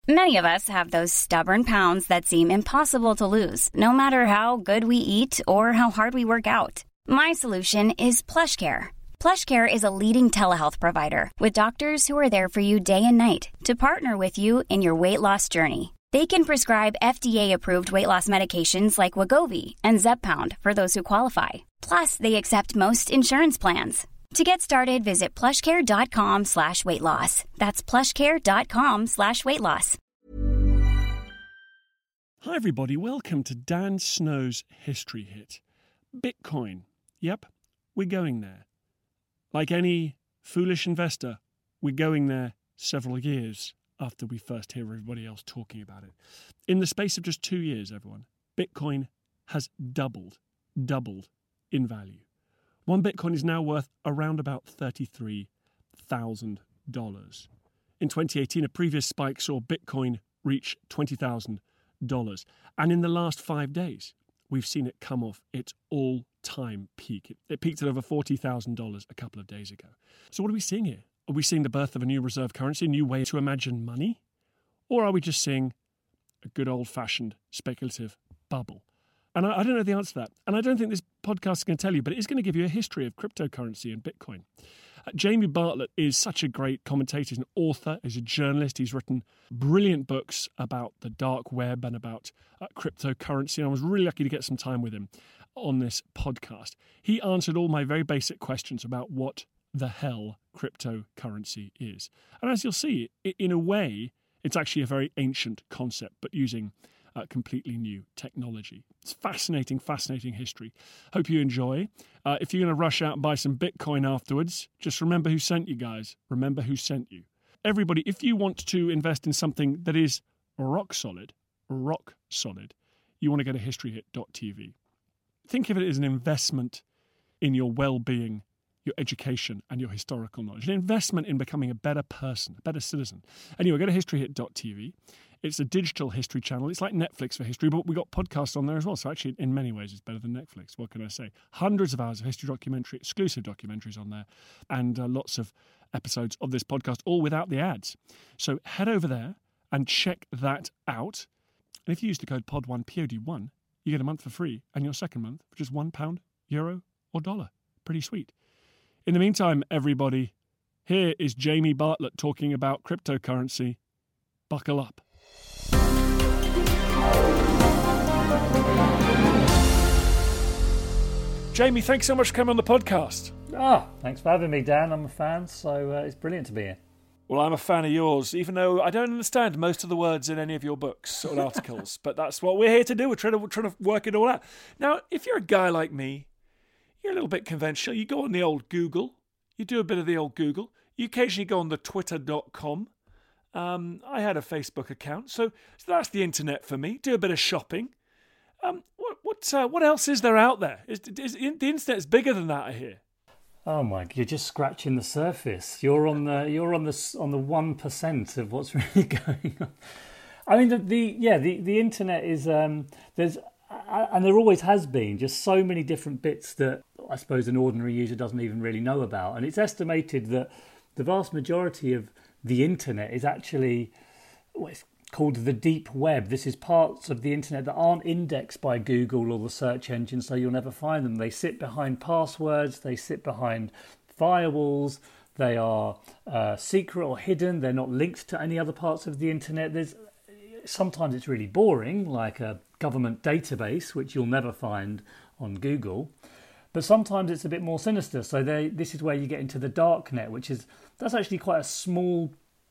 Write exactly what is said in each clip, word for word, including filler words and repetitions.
Many of us have those stubborn pounds that seem impossible to lose, no matter how good we eat or how hard we work out. My solution is PlushCare. PlushCare is a leading telehealth provider with doctors who are there for you day and night to partner with you in your weight loss journey. They can prescribe F D A-approved weight loss medications like Wegovy and Zepbound for those who qualify. Plus, they accept most insurance plans. To get started, visit plushcare.com slash weight loss. That's plushcare.com slash weight loss. Hi everybody, welcome to Dan Snow's History Hit. Bitcoin. Yep, we're going there. Like any foolish investor, we're going there several years after we first hear everybody else talking about it. In the space of just two years, everyone, Bitcoin has doubled, doubled in value. One Bitcoin is now worth around about thirty-three thousand dollars. In twenty eighteen, a previous spike saw Bitcoin reach twenty thousand dollars. And in the last five days, we've seen it come off its all-time peak. It, it peaked at over forty thousand dollars a couple of days ago. So what are we seeing here? Are we seeing the birth of a new reserve currency, a new way to imagine money? Or are we just seeing a good old-fashioned speculative bubble? And I, I don't know the answer to that. And I don't think this podcast is going to tell you, but it is going to give you a history of cryptocurrency and Bitcoin. Uh, Jamie Bartlett is such a great commentator. He's an author, he's a journalist. He's written brilliant books about the dark web and about uh, cryptocurrency. And I was really lucky to get some time with him on this podcast. He answered all my very basic questions about what the hell cryptocurrency is. And as you'll see, in a way, it's actually a very ancient concept, but using uh, completely new technology. It's fascinating, fascinating history. Hope you enjoy. Uh, if you're going to rush out and buy some Bitcoin afterwards, just remember who sent you, guys. Remember who sent you. Everybody, if you want to invest in something that is rock solid, rock solid, you want to go to history hit dot t v. Think of it as an investment in your well-being, your education, and your historical knowledge. An investment in becoming a better person, a better citizen. Anyway, go to history hit dot t v. It's a digital history channel. It's like Netflix for history, but we got podcasts on there as well. So actually, in many ways, it's better than Netflix. What can I say? Hundreds of hours of history documentary, exclusive documentaries on there, and uh, lots of episodes of this podcast, all without the ads. So head over there and check that out. And if you use the code P O D one, P O D one, you get a month for free, and your second month for just one pound, euro, or dollar. Pretty sweet. In the meantime, everybody, here is Jamie Bartlett talking about cryptocurrency. Buckle up. Jamie, thanks so much for coming on the podcast. Ah, thanks for having me, Dan. I'm a fan, so uh, it's brilliant to be here. Well, I'm a fan of yours, even though I don't understand most of the words in any of your books or articles. But that's what we're here to do. We're trying to, we're trying to work it all out. Now, if you're a guy like me, you're a little bit conventional. You go on the old Google. You do a bit of the old Google. You occasionally go on the twitter dot com. Um, I had a Facebook account, so, so that's the internet for me. Do a bit of shopping. Um, what what uh, what else is there out there? Is, is, is, the internet's bigger than that, I hear. Oh my! You're just scratching the surface. You're on the you're on the on the one percent of what's really going on. I mean, the, the yeah the, the internet is um, there's and there always has been just so many different bits that I suppose an ordinary user doesn't even really know about. And it's estimated that the vast majority of the internet is actually well, it's called the deep web. This is parts of the internet that aren't indexed by Google or the search engine, so you'll never find them. They sit behind passwords, they sit behind firewalls, they are uh, secret or hidden, they're not linked to any other parts of the internet. There's sometimes it's really boring, like a government database, which you'll never find on Google. But sometimes it's a bit more sinister. So they, this is where you get into the dark net, which is, that's actually quite a small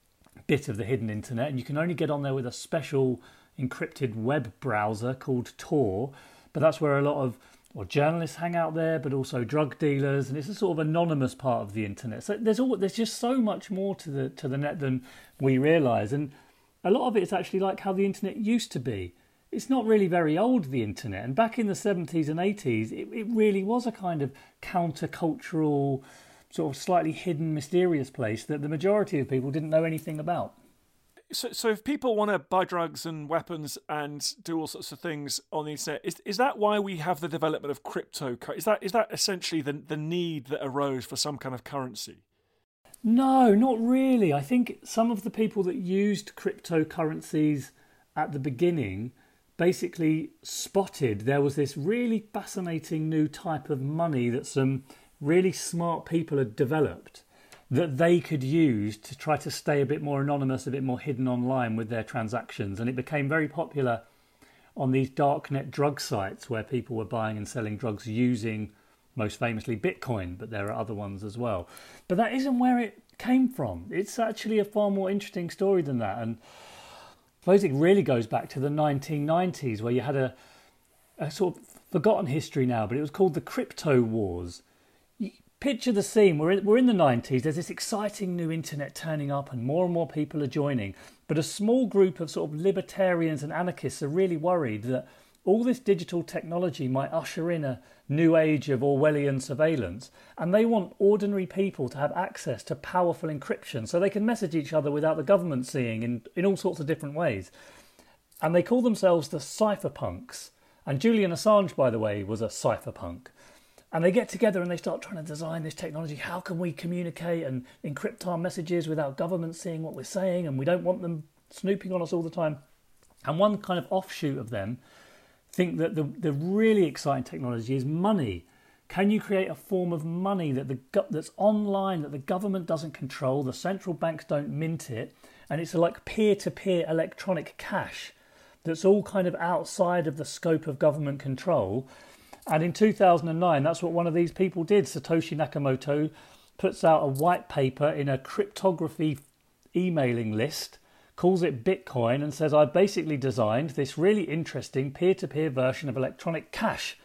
bit of the hidden internet. And you can only get on there with a special encrypted web browser called Tor. But that's where a lot of well, journalists hang out there, but also drug dealers. And it's a sort of anonymous part of the internet. So there's all, there's just so much more to the to the net than we realise. And a lot of it is actually like how the internet used to be. It's not really very old, the internet. And back in the seventies and eighties, it, it really was a kind of countercultural, sort of slightly hidden, mysterious place that the majority of people didn't know anything about. So, so if people want to buy drugs and weapons and do all sorts of things on the internet, is is that why we have the development of crypto? Is that is that essentially the the need that arose for some kind of currency? No, not really. I think some of the people that used cryptocurrencies at the beginning basically spotted there was this really fascinating new type of money that some really smart people had developed that they could use to try to stay a bit more anonymous, a bit more hidden online with their transactions. And it became very popular on these darknet drug sites where people were buying and selling drugs using, most famously, Bitcoin, but there are other ones as well. But that isn't where it came from. It's actually a far more interesting story than that. And I suppose it really goes back to the nineteen nineties, where you had a, a sort of forgotten history now, but it was called the Crypto Wars. Picture the scene. We're in, we're in the nineties. There's this exciting new internet turning up and more and more people are joining. But a small group of sort of libertarians and anarchists are really worried that all this digital technology might usher in a new age of Orwellian surveillance. And they want ordinary people to have access to powerful encryption so they can message each other without the government seeing in, in all sorts of different ways. And they call themselves the cypherpunks. And Julian Assange, by the way, was a cypherpunk. And they get together and they start trying to design this technology. How can we communicate and encrypt our messages without government seeing what we're saying? And we don't want them snooping on us all the time. And one kind of offshoot of them think that the, the really exciting technology is money. Can you create a form of money that the that's online, that the government doesn't control, the central banks don't mint it, and it's like peer-to-peer electronic cash that's all kind of outside of the scope of government control? And in two thousand nine, that's what one of these people did. Satoshi Nakamoto puts out a white paper in a cryptography emailing list, calls it Bitcoin, and says, I've basically designed this really interesting peer-to-peer version of electronic cash.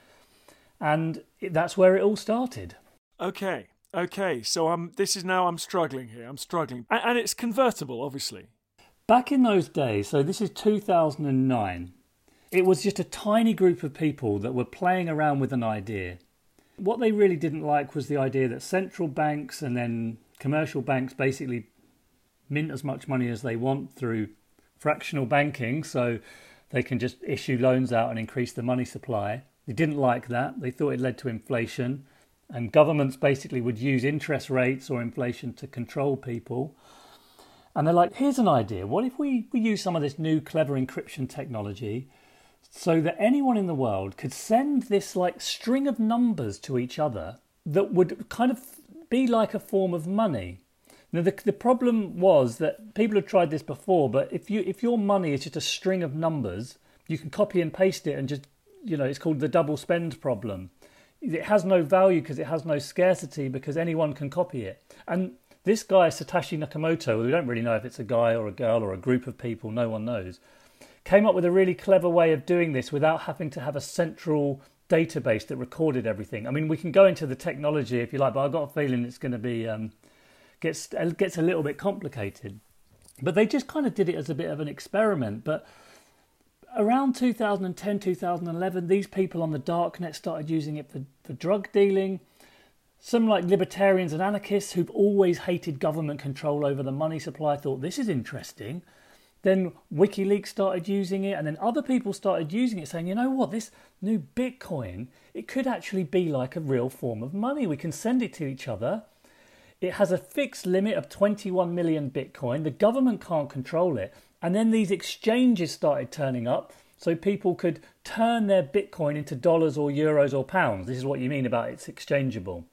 And that's where it all started. Okay, okay. So um, this is now I'm struggling here. I'm struggling. And, and it's convertible, obviously. Back in those days, so this is two thousand nine, it was just a tiny group of people that were playing around with an idea. What they really didn't like was the idea that central banks and then commercial banks basically mint as much money as they want through fractional banking, so they can just issue loans out and increase the money supply. They didn't like that. They thought it led to inflation, and governments basically would use interest rates or inflation to control people. And they're like, here's an idea. What if we, we use some of this new clever encryption technology so that anyone in the world could send this like string of numbers to each other that would kind of be like a form of money? Now, the, the problem was that people had tried this before, but if you if your money is just a string of numbers, you can copy and paste it and just, you know, it's called the double spend problem. It has no value because it has no scarcity because anyone can copy it. And this guy, Satoshi Nakamoto, we don't really know if it's a guy or a girl or a group of people, no one knows, came up with a really clever way of doing this without having to have a central database that recorded everything. I mean, we can go into the technology if you like, but I've got a feeling it's going to be... Um, gets gets a little bit complicated. But they just kind of did it as a bit of an experiment. But around two thousand ten, two thousand eleven, these people on the darknet started using it for, for drug dealing. Some like libertarians and anarchists who've always hated government control over the money supply thought, this is interesting. Then WikiLeaks started using it, and then other people started using it, saying, you know what, this new Bitcoin, it could actually be like a real form of money. We can send it to each other. It has a fixed limit of twenty-one million Bitcoin. The government can't control it. And then these exchanges started turning up so people could turn their Bitcoin into dollars or euros or pounds. This is what you mean about it's exchangeable.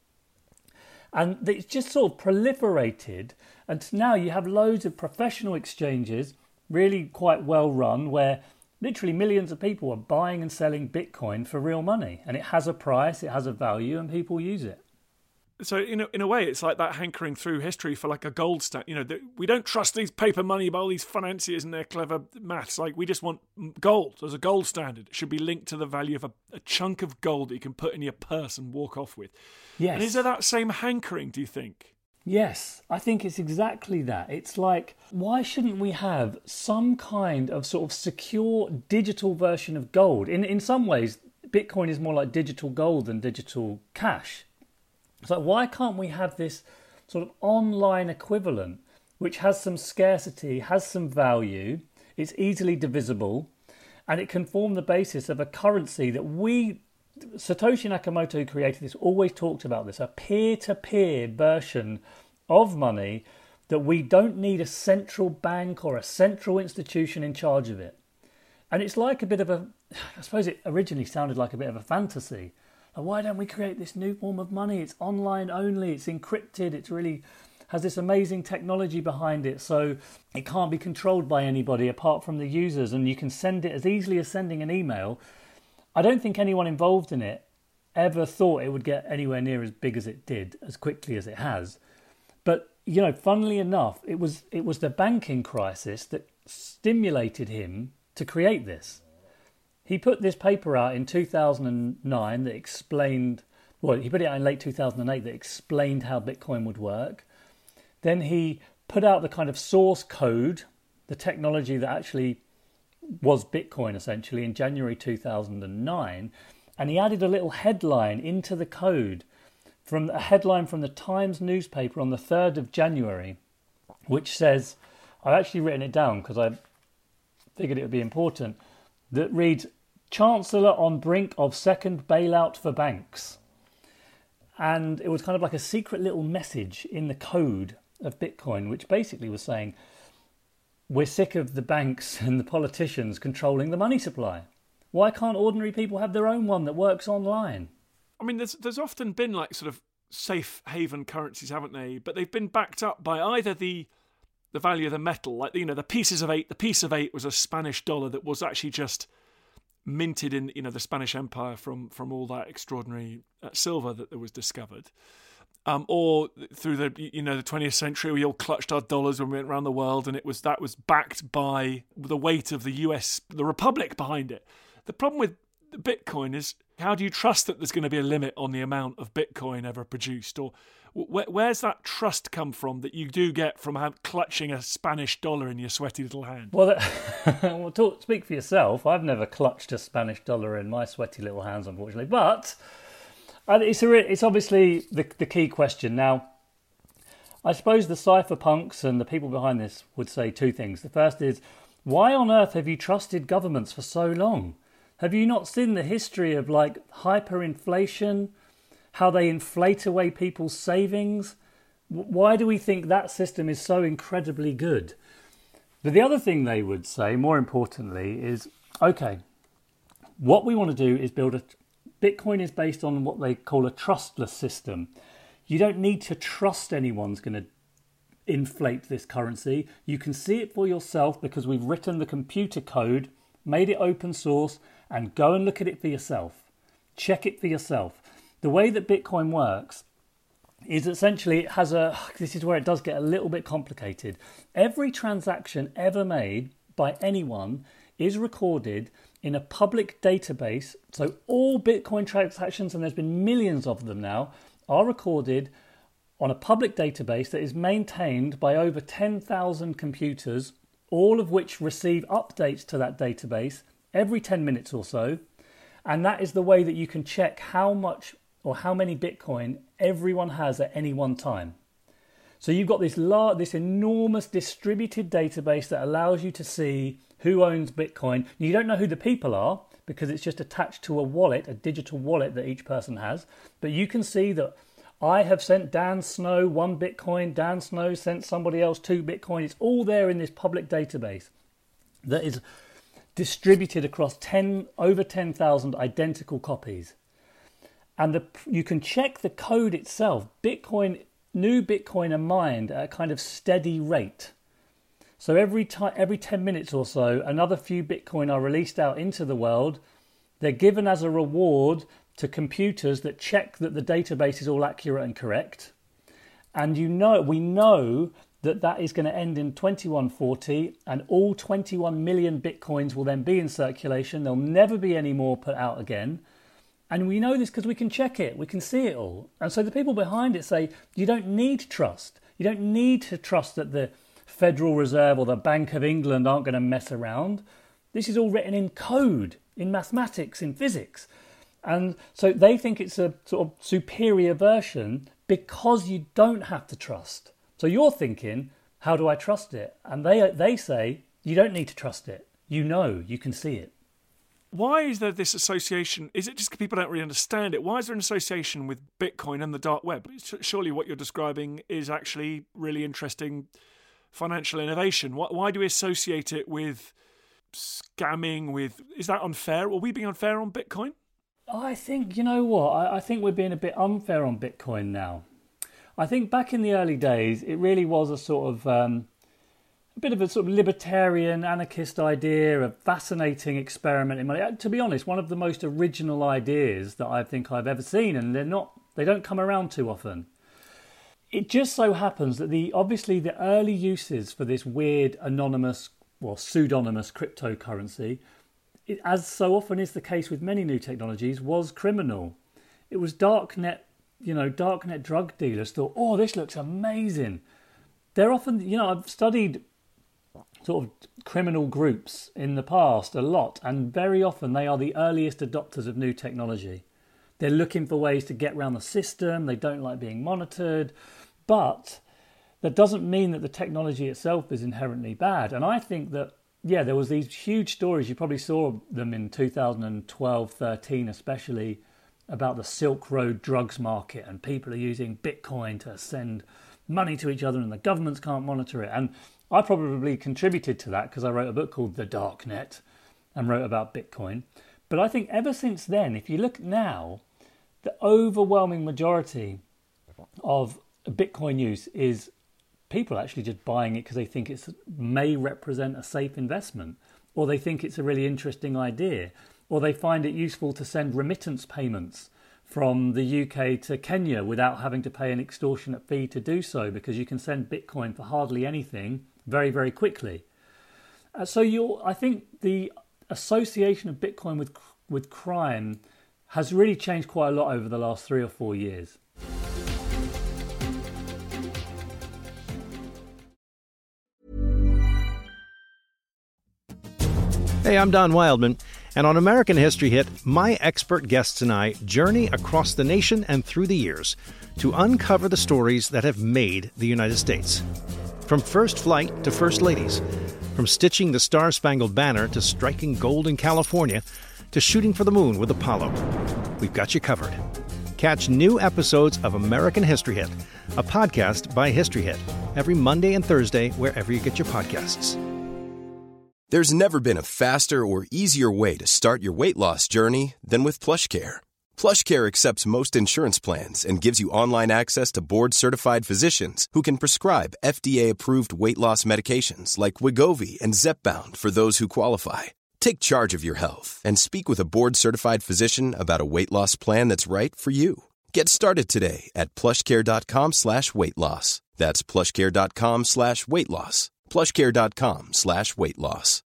And it's just sort of proliferated. And now you have loads of professional exchanges, really quite well run, where literally millions of people are buying and selling Bitcoin for real money. And it has a price, it has a value, and people use it. So in a, in a way, it's like that hankering through history for like a gold standard. You know, the, we don't trust these paper money by all these financiers and their clever maths. Like, we just want gold as a gold standard. It should be linked to the value of a, a chunk of gold that you can put in your purse and walk off with. Yes. And is there that same hankering, do you think? Yes, I think it's exactly that. It's like, why shouldn't we have some kind of sort of secure digital version of gold? In in some ways, Bitcoin is more like digital gold than digital cash. It's like, why can't we have this sort of online equivalent which has some scarcity, has some value, it's easily divisible, and it can form the basis of a currency that we... Satoshi Nakamoto, who created this, always talked about this, a peer-to-peer version of money that we don't need a central bank or a central institution in charge of it. And it's like a bit of a, I suppose it originally sounded like a bit of a fantasy. Like, why don't we create this new form of money? It's online only, it's encrypted, it's really has this amazing technology behind it, so it can't be controlled by anybody apart from the users, and you can send it as easily as sending an email. I don't think anyone involved in it ever thought it would get anywhere near as big as it did, as quickly as it has. But, you know, funnily enough, it was it was the banking crisis that stimulated him to create this. He put this paper out in two thousand nine that explained, well, he put it out in late two thousand eight that explained how Bitcoin would work. Then he put out the kind of source code, the technology that actually was Bitcoin essentially, in January two thousand nine. And he added a little headline into the code, from a headline from the Times newspaper on the third of January, which says, I've actually written it down because I figured it would be important, that reads, "Chancellor on brink of second bailout for banks." And it was kind of like a secret little message in the code of Bitcoin, which basically was saying, we're sick of the banks and the politicians controlling the money supply. Why can't ordinary people have their own one that works online? I mean, there's there's often been like sort of safe haven currencies, haven't they? But they've been backed up by either the the value of the metal, like, you know, the pieces of eight. The piece of eight was a Spanish dollar that was actually just minted in, you know, the Spanish Empire from from all that extraordinary uh, silver that, that was discovered. Um, or through the, you know, the twentieth century, we all clutched our dollars when we went around the world, and it was that was backed by the weight of the U S, the Republic behind it. The problem with Bitcoin is, how do you trust that there's going to be a limit on the amount of Bitcoin ever produced? Or wh- where's that trust come from that you do get from have, clutching a Spanish dollar in your sweaty little hand? Well, that, well talk, speak for yourself. I've never clutched a Spanish dollar in my sweaty little hands, unfortunately. But it's a, it's obviously the, the key question. Now, I suppose the cypherpunks and the people behind this would say two things. The first is, why on earth have you trusted governments for so long? Have you not seen the history of like hyperinflation, how they inflate away people's savings? Why do we think that system is so incredibly good? But the other thing they would say, more importantly, is, okay, what we want to do is build a... Bitcoin is based on what they call a trustless system. You don't need to trust anyone's going to inflate this currency. You can see it for yourself because we've written the computer code, made it open source, and go and look at it for yourself. Check it for yourself. The way that Bitcoin works is essentially it has a... This is where it does get a little bit complicated. Every transaction ever made by anyone is recorded in a public database. So all Bitcoin transactions, and there's been millions of them now, are recorded on a public database that is maintained by over ten thousand computers, all of which receive updates to that database every ten minutes or so. And that is the way that you can check how much or how many Bitcoin everyone has at any one time. So you've got this large, this enormous distributed database that allows you to see who owns Bitcoin. You don't know who the people are because it's just attached to a wallet, a digital wallet that each person has. But you can see that I have sent Dan Snow one Bitcoin, Dan Snow sent somebody else two Bitcoin. It's all there in this public database that is distributed across ten over ten thousand identical copies. And the, you can check the code itself. Bitcoin, new Bitcoin are mined at a kind of steady rate. So every time, every ten minutes or so, another few Bitcoin are released out into the world. They're given as a reward to computers that check that the database is all accurate and correct. And you know, we know that that is going to end in twenty-one forty, and all twenty-one million Bitcoins will then be in circulation. There'll never be any more put out again. And we know this because we can check it. We can see it all. And so the people behind it say, you don't need trust. You don't need to trust that the Federal Reserve or the Bank of England aren't going to mess around. This is all written in code, in mathematics, in physics. And so they think it's a sort of superior version because you don't have to trust. So you're thinking, how do I trust it? And they they say, you don't need to trust it. You know, you can see it. Why is there this association? Is it just because people don't really understand it? Why is there an association with Bitcoin and the dark web? Surely what you're describing is actually really interesting financial innovation. Why, why do we associate it with scamming? With is that unfair? Are we being unfair on Bitcoin? I think, you know what, I, I think we're being a bit unfair on Bitcoin now. I think back in the early days, it really was a sort of um, a bit of a sort of libertarian, anarchist idea, a fascinating experiment in money. To be honest, one of the most original ideas that I think I've ever seen, and they're not, they don't come around too often. It just so happens that the obviously the early uses for this weird anonymous or pseudonymous cryptocurrency, it, as so often is the case with many new technologies, was criminal. It was darknet, you know, darknet drug dealers thought, oh, this looks amazing. They're often, you know, I've studied sort of criminal groups in the past a lot, and very often they are the earliest adopters of new technology. They're looking for ways to get around the system. They don't like being monitored. But that doesn't mean that the technology itself is inherently bad. And I think that, yeah, there was these huge stories. You probably saw them in two thousand twelve, thirteen especially, about the Silk Road drugs market. And people are using Bitcoin to send money to each other and the governments can't monitor it. And I probably contributed to that because I wrote a book called The Darknet and wrote about Bitcoin. But I think ever since then, if you look now, the overwhelming majority of Bitcoin use is people actually just buying it because they think it may represent a safe investment, or they think it's a really interesting idea, or they find it useful to send remittance payments from the U K to Kenya without having to pay an extortionate fee to do so, because you can send Bitcoin for hardly anything very, very quickly. Uh, so you're, I think the association of Bitcoin with with crime has really changed quite a lot over the last three or four years. Hey, I'm Don Wildman, and on American History Hit, my expert guests and I journey across the nation and through the years to uncover the stories that have made the United States. From first flight to first ladies, from stitching the Star-Spangled Banner to striking gold in California, to shooting for the moon with Apollo. We've got you covered. Catch new episodes of American History Hit, a podcast by History Hit, every Monday and Thursday wherever you get your podcasts. There's never been a faster or easier way to start your weight loss journey than with PlushCare. PlushCare accepts most insurance plans and gives you online access to board-certified physicians who can prescribe F D A-approved weight loss medications like Wegovy and Zepbound for those who qualify. Take charge of your health and speak with a board-certified physician about a weight loss plan that's right for you. Get started today at plushcare.com slash weight loss. That's plushcare.com slash weight loss. plushcare.com slash weight loss.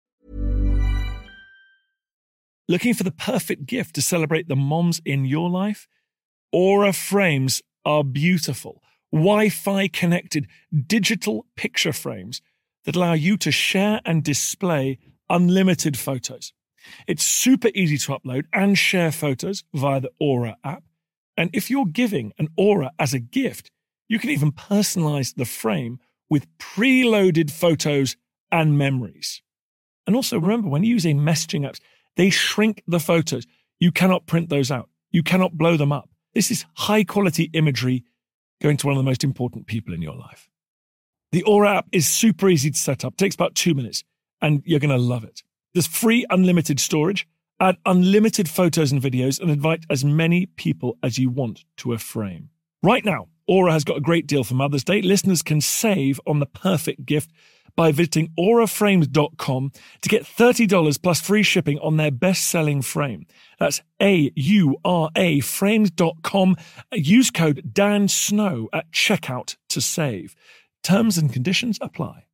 Looking for the perfect gift to celebrate the moms in your life? Aura frames are beautiful, Wi-Fi connected digital picture frames that allow you to share and display unlimited photos. It's super easy to upload and share photos via the Aura app. And if you're giving an Aura as a gift, you can even personalize the frame with preloaded photos and memories. And also remember, when you're using messaging apps, they shrink the photos. You cannot print those out. You cannot blow them up. This is high quality imagery going to one of the most important people in your life. The Aura app is super easy to set up. It takes about two minutes and you're going to love it. There's free unlimited storage, add unlimited photos and videos, and invite as many people as you want to a frame. Right now, Aura has got a great deal for Mother's Day. Listeners can save on the perfect gift by visiting aura frames dot com to get thirty dollars plus free shipping on their best-selling frame. That's A U R A frames dot com. Use code Dan Snow at checkout to save. Terms and conditions apply.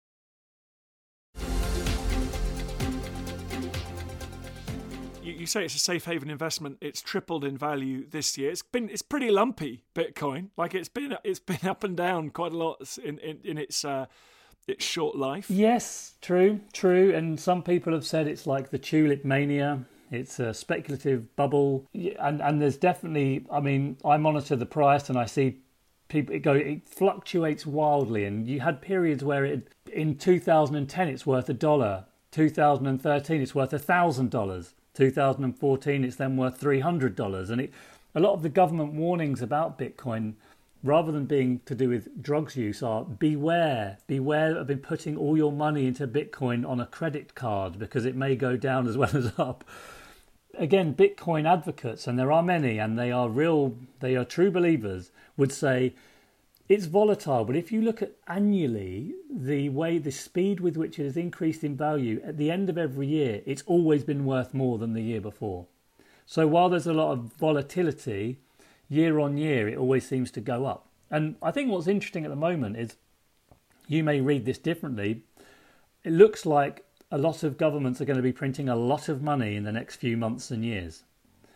You say it's a safe haven investment. It's tripled in value this year. It's been it's pretty lumpy, Bitcoin. Like it's been it's been up and down quite a lot in in, in its uh, its short life. Yes, true, true. And some people have said it's like the tulip mania. It's a speculative bubble, and and there's definitely. I mean, I monitor the price and I see people it go. It fluctuates wildly, and you had periods where it in two thousand ten it's worth a dollar. two thousand thirteen it's worth a thousand dollars. two thousand fourteen, it's then worth three hundred dollars. And it, a lot of the government warnings about Bitcoin, rather than being to do with drugs use, are beware, beware of putting all your money into Bitcoin on a credit card because it may go down as well as up. Again, Bitcoin advocates, and there are many, and they are real, they are true believers, would say it's volatile, but if you look at annually, the way, the speed with which it has increased in value, at the end of every year, it's always been worth more than the year before. So while there's a lot of volatility, year on year, it always seems to go up. And I think what's interesting at the moment is, you may read this differently, it looks like a lot of governments are going to be printing a lot of money in the next few months and years.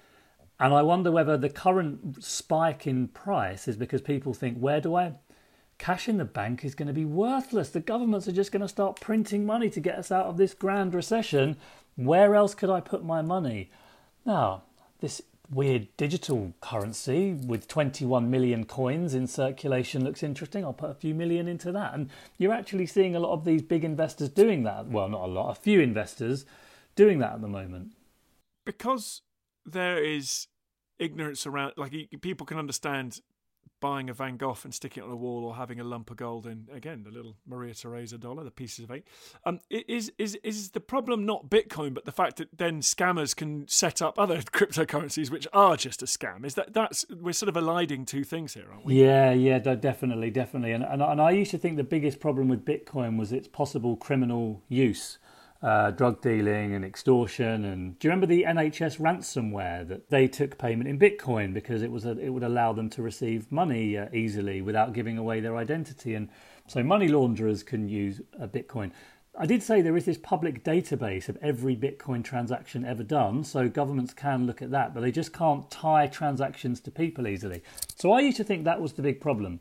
And I wonder whether the current spike in price is because people think, where do I... Cash in the bank is going to be worthless. The governments are just going to start printing money to get us out of this grand recession. Where else could I put my money? Now, this weird digital currency with twenty-one million coins in circulation looks interesting. I'll put a few million into that. And you're actually seeing a lot of these big investors doing that. Well, not a lot, a few investors doing that at the moment. Because there is ignorance around, like people can understand buying a Van Gogh and sticking it on a wall, or having a lump of gold in, again, the little Maria Theresa dollar, the pieces of eight. Um, is is is the problem not Bitcoin, but the fact that then scammers can set up other cryptocurrencies which are just a scam? Is that that's we're sort of eliding two things here, aren't we? Yeah, yeah, definitely, definitely. And and, and I used to think the biggest problem with Bitcoin was its possible criminal use. Uh, drug dealing and extortion. And do you remember the N H S ransomware that they took payment in Bitcoin because it was a, it would allow them to receive money uh, easily without giving away their identity? And so money launderers can use a Bitcoin. I did say there is this public database of every Bitcoin transaction ever done, so governments can look at that, but they just can't tie transactions to people easily. So I used to think that was the big problem.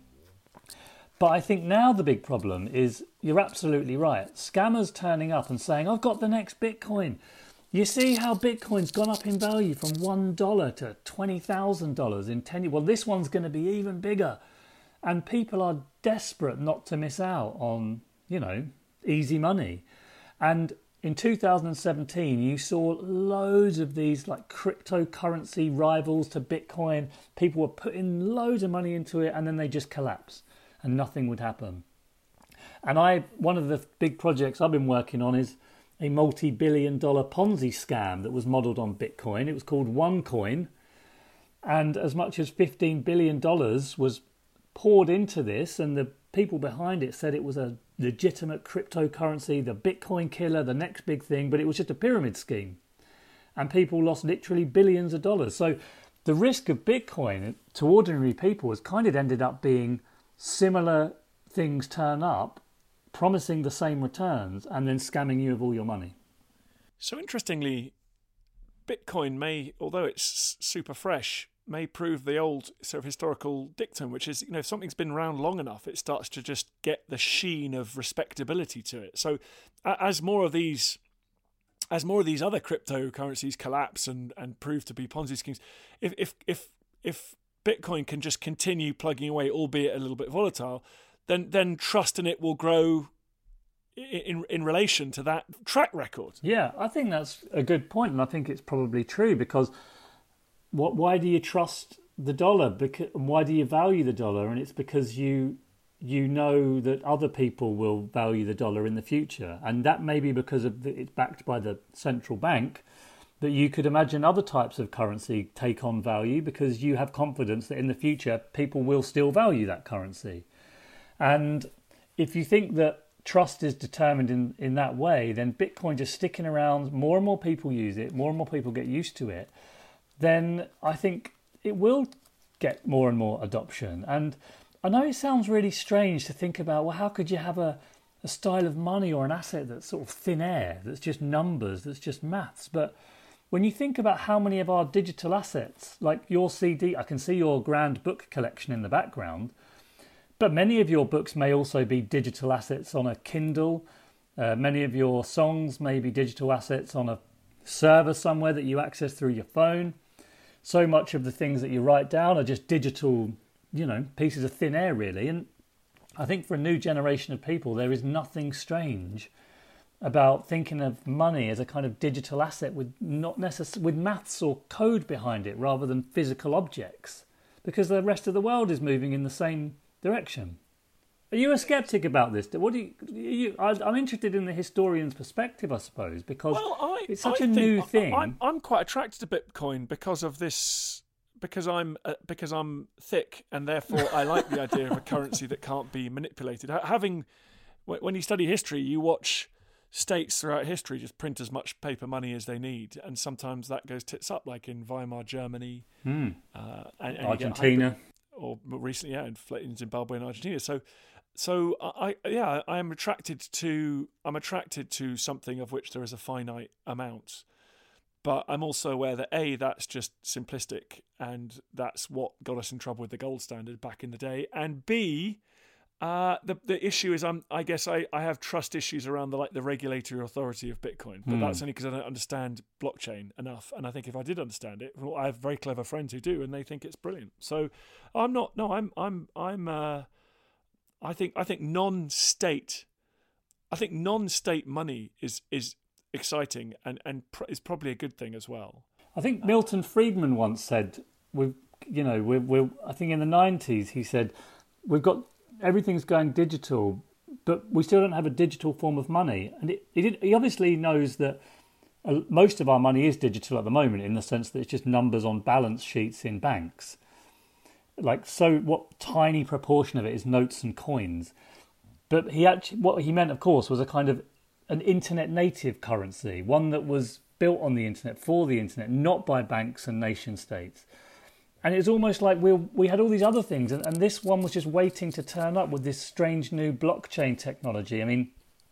But I think now the big problem is, you're absolutely right, scammers turning up and saying, I've got the next Bitcoin. You see how Bitcoin's gone up in value from one dollar to twenty thousand dollars in ten years. Well, this one's going to be even bigger. And people are desperate not to miss out on, you know, easy money. And in two thousand seventeen, you saw loads of these like cryptocurrency rivals to Bitcoin. People were putting loads of money into it, and then they just collapse. And nothing would happen. And I, one of the big projects I've been working on is a multi-billion dollar Ponzi scam that was modelled on Bitcoin. It was called OneCoin. And as much as fifteen billion dollars was poured into this, and the people behind it said it was a legitimate cryptocurrency, the Bitcoin killer, the next big thing, but it was just a pyramid scheme. And people lost literally billions of dollars. So the risk of Bitcoin to ordinary people has kind of ended up being similar things turn up, promising the same returns, and then scamming you of all your money. So interestingly, Bitcoin may, although it's super fresh, may prove the old sort of historical dictum, which is, you know, if something's been around long enough, it starts to just get the sheen of respectability to it. So as more of these as more of these other cryptocurrencies collapse and, and prove to be Ponzi schemes, if if if if Bitcoin can just continue plugging away, albeit a little bit volatile, then then trust in it will grow in in relation to that track record. Yeah, I think that's a good point, and I think it's probably true, because what? Why do you trust the dollar? Because why do you value the dollar? And it's because you you know that other people will value the dollar in the future, and that may be because of the, it's backed by the central bank. That you could imagine other types of currency take on value because you have confidence that in the future people will still value that currency. And if you think that trust is determined in, in that way, then Bitcoin just sticking around, more and more people use it, more and more people get used to it, then I think it will get more and more adoption. And I know it sounds really strange to think about, well, how could you have a, a style of money or an asset that's sort of thin air, that's just numbers, that's just maths? But when you think about how many of our digital assets, like your C D, I can see your grand book collection in the background, but many of your books may also be digital assets on a Kindle. Uh, many of your songs may be digital assets on a server somewhere that you access through your phone. So much of the things that you write down are just digital, you know, pieces of thin air, really. And I think for a new generation of people, there is nothing strange about thinking of money as a kind of digital asset with not necess- with maths or code behind it rather than physical objects, because the rest of the world is moving in the same direction. Are you a skeptic about this? What do you? you I, I'm interested in the historian's perspective, I suppose, because well, I, it's such I a think new thing. I'm, I'm quite attracted to Bitcoin because of this. Because I'm uh, because I'm thick, and therefore I like the idea of a currency that can't be manipulated. Having when you study history, you watch states throughout history just print as much paper money as they need, and sometimes that goes tits up, like in Weimar Germany, mm. uh, and, and Argentina, hyper, or recently, yeah, in Zimbabwe and Argentina. So, so I yeah, I am attracted to I'm attracted to something of which there is a finite amount. But I'm also aware that A, that's just simplistic, and that's what got us in trouble with the gold standard back in the day. And B, uh, the the issue is, I'm I guess I, I have trust issues around the like the regulatory authority of Bitcoin. But mm. that's only because I don't understand blockchain enough. And I think if I did understand it, well, I have very clever friends who do, and they think it's brilliant. So I'm not. No, I'm I'm I'm. Uh, I think I think non-state. I think non-state money is is. exciting and and pr- is probably a good thing as well. I think Milton Friedman once said, "We, you know, we're, we're." I think in the nineties he said, "We've got everything's going digital, but we still don't have a digital form of money." And it, he did, he obviously knows that uh, most of our money is digital at the moment, in the sense that it's just numbers on balance sheets in banks. Like, so what tiny proportion of it is notes and coins? But he actually, what he meant, of course, was a kind of an internet native currency, one that was built on the internet for the internet, not by banks and nation states. And it's almost like we we had all these other things, and, and this one was just waiting to turn up with this strange new blockchain technology. I mean,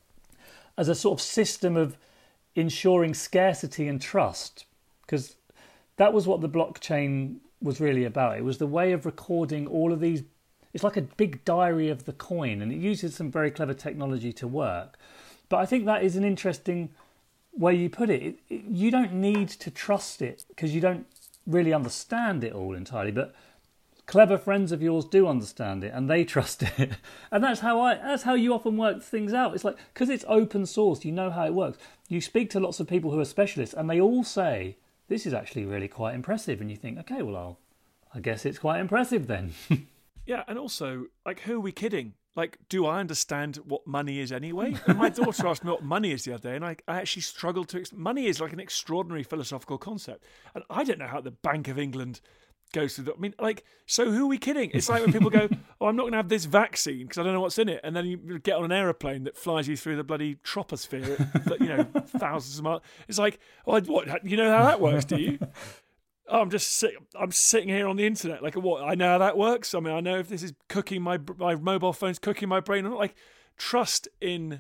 as a sort of system of ensuring scarcity and trust, because that was what the blockchain was really about. It was the way of recording all of these. It's like a big diary of the coin, and it uses some very clever technology to work. But I think that is an interesting way you put it. It, it you don't need to trust it because you don't really understand it all entirely. But clever friends of yours do understand it, and they trust it. And that's how I. That's how you often work things out. It's like, because it's open source, you know how it works. You speak to lots of people who are specialists, and they all say this is actually really quite impressive. And you think, okay, well, I'll, I guess it's quite impressive then. Yeah, and also, like, who are we kidding? Like, do I understand what money is anyway? And my daughter asked me what money is the other day, and I, I actually struggled to... Ex- money is like an extraordinary philosophical concept. And I don't know how the Bank of England goes through that. I mean, like, so who are we kidding? It's like when people go, oh, I'm not going to have this vaccine because I don't know what's in it. And then you get on an aeroplane that flies you through the bloody troposphere at, you know, thousands of miles. It's like, oh, what? You know how that works, do you? Oh, I'm just sit, I'm sitting here on the internet. Like, what? I know how that works. I mean, I know if this is cooking my my mobile phone's cooking my brain or not. Like, trust in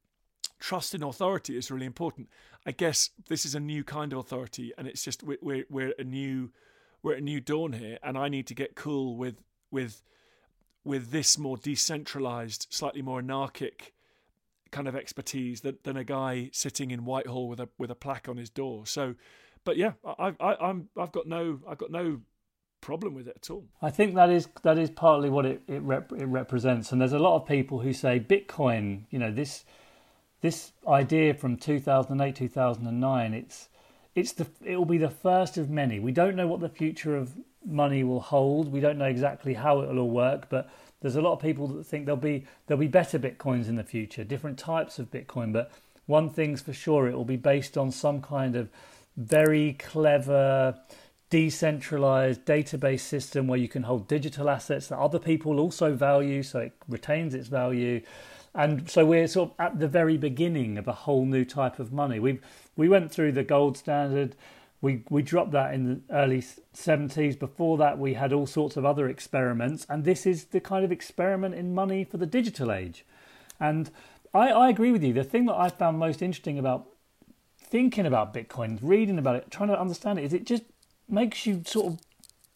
trust in authority is really important. I guess this is a new kind of authority, and it's just we're we're, we're a new we're at a new dawn here, and I need to get cool with with with this more decentralized, slightly more anarchic kind of expertise than than a guy sitting in Whitehall with a with a plaque on his door. So. But yeah, I, I, I'm, I've got no, I've got no problem with it at all. I think that is that is partly what it it, rep, it represents. And there's a lot of people who say Bitcoin, you know, this this idea from two thousand eight, two thousand nine, it's it's the it will be the first of many. We don't know what the future of money will hold. We don't know exactly how it will all work, but there's a lot of people that think there'll be there'll be better Bitcoins in the future, different types of Bitcoin. But one thing's for sure, it will be based on some kind of very clever, decentralized database system where you can hold digital assets that other people also value, so it retains its value. And so we're sort of at the very beginning of a whole new type of money. We we went through the gold standard. We we dropped that in the early seventies. Before that, we had all sorts of other experiments. And this is the kind of experiment in money for the digital age. And I, I agree with you. The thing that I found most interesting about thinking about Bitcoin, reading about it, trying to understand it, is it just makes you sort of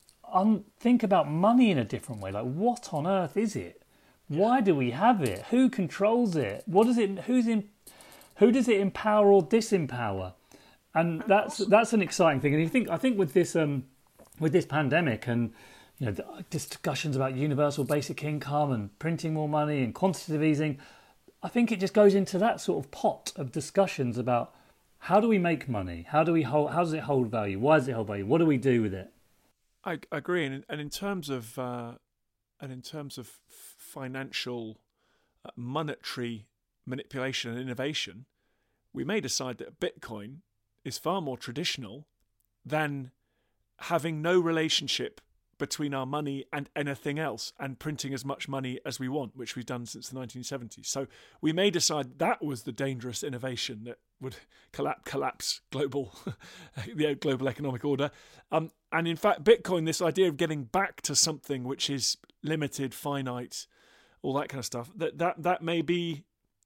un- think about money in a different way. Like, what on earth is it? Why do we have it? Who controls it? What does it? Who's in? Who does it empower or disempower? And that's that's an exciting thing. And you think I think with this um with this pandemic and you know the discussions about universal basic income and printing more money and quantitative easing, I think it just goes into that sort of pot of discussions about how do we make money? How do we hold? How does it hold value? Why does it hold value? What do we do with it? I agree, and and in terms of uh, and in terms of financial, uh, monetary manipulation and innovation, we may decide that Bitcoin is far more traditional than having no relationship between our money and anything else and printing as much money as we want, which we've done since the nineteen seventies. So we may decide that was the dangerous innovation that would collapse, collapse global, the global economic order. Um, and in fact, Bitcoin, this idea of getting back to something which is limited, finite, all that kind of stuff, that that, that may be,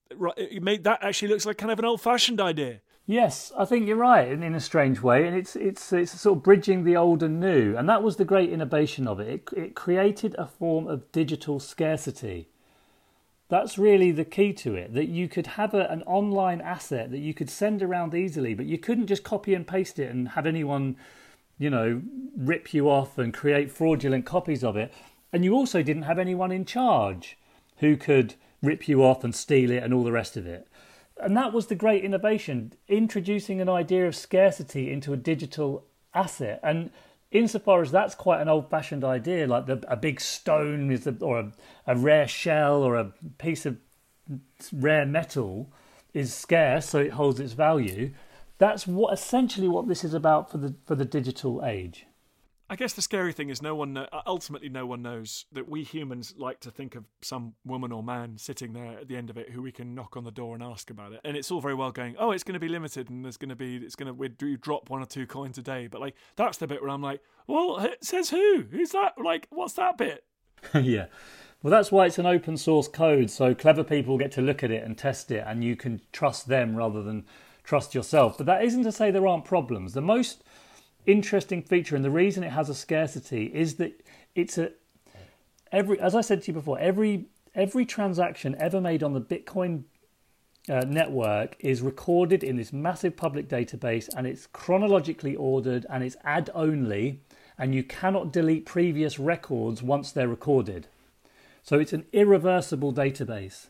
it may, that actually looks like kind of an old-fashioned idea. Yes, I think you're right in, in a strange way, and it's it's it's sort of bridging the old and new, and that was the great innovation of it. It, it created a form of digital scarcity. That's really the key to it, that you could have a, an online asset that you could send around easily, but you couldn't just copy and paste it and have anyone, you know, rip you off and create fraudulent copies of it. And you also didn't have anyone in charge who could rip you off and steal it and all the rest of it. And that was the great innovation, introducing an idea of scarcity into a digital asset. And insofar as that's quite an old-fashioned idea, like the, a big stone is the, or a, a rare shell or a piece of rare metal is scarce, so it holds its value. That's what essentially what this is about for the for the digital age. I guess the scary thing is no one, know, ultimately no one knows that we humans like to think of some woman or man sitting there at the end of it who we can knock on the door and ask about it. And it's all very well going, oh, it's going to be limited and there's going to be, it's going to, we do drop one or two coins a day. But like, that's the bit where I'm like, well, it says who? Who's that? Like, what's that bit? Yeah. Well, that's why it's an open source code. So clever people get to look at it and test it and you can trust them rather than trust yourself. But that isn't to say there aren't problems. The most interesting feature, and the reason it has a scarcity, is that it's a every as I said to you before, every every transaction ever made on the Bitcoin uh, network is recorded in this massive public database, and it's chronologically ordered and it's ad only, and you cannot delete previous records once they're recorded. So it's an irreversible database.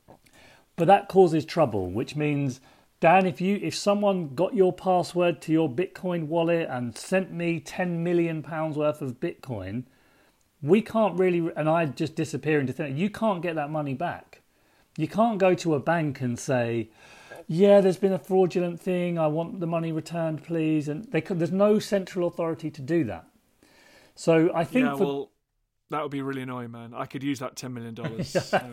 But that causes trouble, which means, Dan, if you if someone got your password to your Bitcoin wallet and sent me ten million pounds worth of Bitcoin, we can't really, and I just disappear into thin air, you can't get that money back. You can't go to a bank and say, yeah, there's been a fraudulent thing, I want the money returned, please. And they could, there's no central authority to do that. So I think... Yeah, for, well, that would be really annoying, man. I could use that ten million dollars. Yeah. So.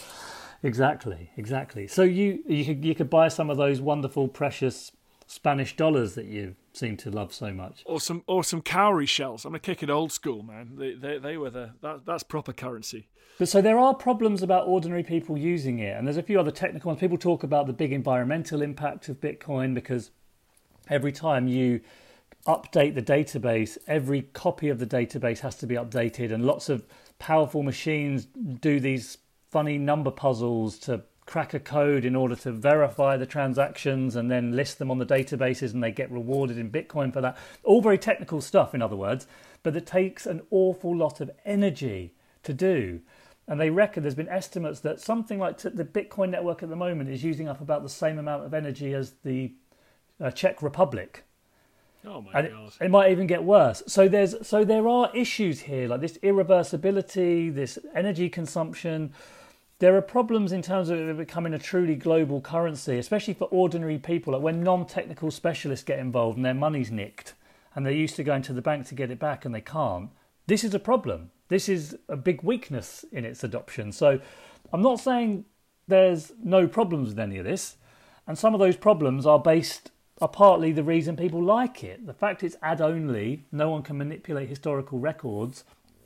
Exactly, exactly. So you you could you could buy some of those wonderful, precious Spanish dollars that you seem to love so much, or some or some cowrie shells. I'm gonna kick it old school, man. They they they were the that that's proper currency. But so there are problems about ordinary people using it, and there's a few other technical ones. People talk about the big environmental impact of Bitcoin because every time you update the database, every copy of the database has to be updated, and lots of powerful machines do these funny number puzzles to crack a code in order to verify the transactions and then list them on the databases, and they get rewarded in Bitcoin for that. All very technical stuff, in other words, but it takes an awful lot of energy to do. And they reckon there's been estimates that something like the Bitcoin network at the moment is using up about the same amount of energy as the uh, Czech Republic. Oh my and God. It, it might even get worse. So there's so there are issues here, like this irreversibility, this energy consumption. There are problems in terms of it becoming a truly global currency, especially for ordinary people, like when non-technical specialists get involved and their money's nicked and they're used to going to the bank to get it back and they can't. This is a problem. This is a big weakness in its adoption. So I'm not saying there's no problems with any of this. And some of those problems are based, are partly the reason people like it. The fact it's ad-only, no one can manipulate historical records,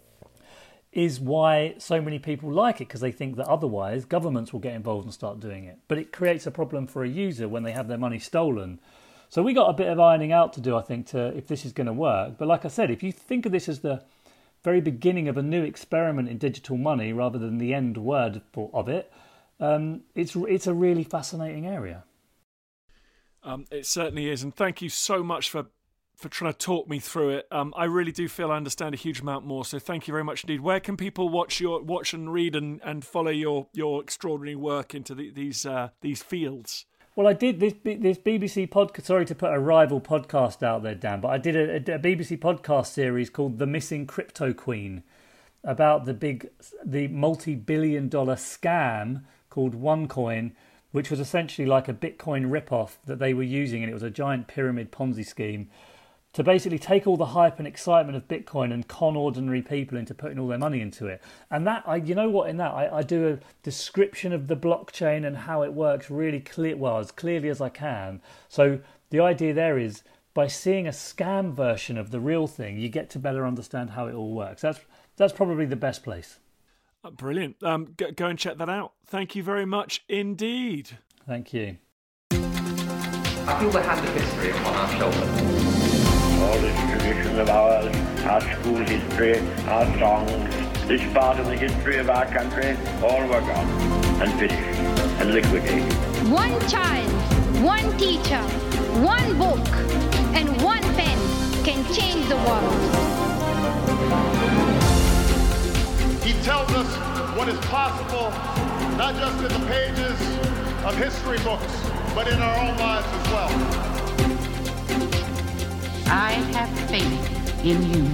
is why so many people like it, because they think that otherwise governments will get involved and start doing it. But it creates a problem for a user when they have their money stolen. So we got a bit of ironing out to do, I think, to if this is going to work. But like I said, if you think of this as the very beginning of a new experiment in digital money rather than the end word of it, um, it's it's a really fascinating area. Um, it certainly is. And thank you so much for for trying to talk me through it. Um, I really do feel I understand a huge amount more. So thank you very much indeed. Where can people watch your watch and read and, and follow your your extraordinary work into the, these uh, these fields? Well, I did this this B B C podcast. Sorry to put a rival podcast out there, Dan, but I did a, a B B C podcast series called "The Missing Crypto Queen," about the big, the multi-billion dollar scam called OneCoin, which was essentially like a Bitcoin ripoff that they were using, and it was a giant pyramid Ponzi scheme to basically take all the hype and excitement of Bitcoin and con ordinary people into putting all their money into it. And that, I, you know what, in that, I, I do a description of the blockchain and how it works really clear, well, as clearly as I can. So the idea there is, by seeing a scam version of the real thing, you get to better understand how it all works. That's that's probably the best place. Oh, brilliant. Um, go, go and check that out. Thank you very much indeed. Thank you. I feel the hand of history upon our shoulders. All this tradition of ours, our school history, our songs, this part of the history of our country, all were gone and finished and liquidated. One child, one teacher, one book, and one pen can change the world. He tells us what is possible, not just in the pages of history books, but in our own lives as well. I have faith in you.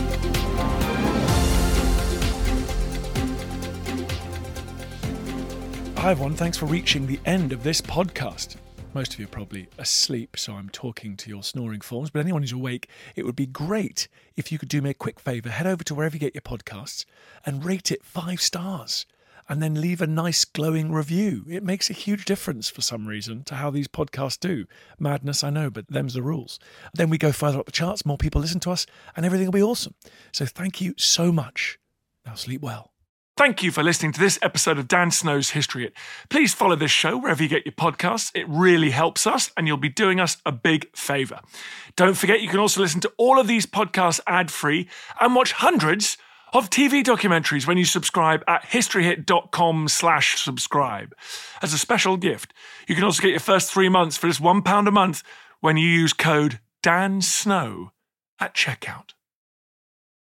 Hi everyone, thanks for reaching the end of this podcast. Most of you are probably asleep, so I'm talking to your snoring forms, but anyone who's awake, it would be great if you could do me a quick favour. Head over to wherever you get your podcasts and rate it five stars and then leave a nice glowing review. It makes a huge difference for some reason to how these podcasts do. Madness, I know, but them's the rules. Then we go further up the charts, more people listen to us, and everything will be awesome. So thank you so much. Now sleep well. Thank you for listening to this episode of Dan Snow's History Hit. Please follow this show wherever you get your podcasts. It really helps us, and you'll be doing us a big favour. Don't forget, you can also listen to all of these podcasts ad-free and watch hundreds of T V documentaries when you subscribe at historyhit.com slash subscribe. As a special gift, you can also get your first three months for just one pound a month when you use code DANSNOW at checkout.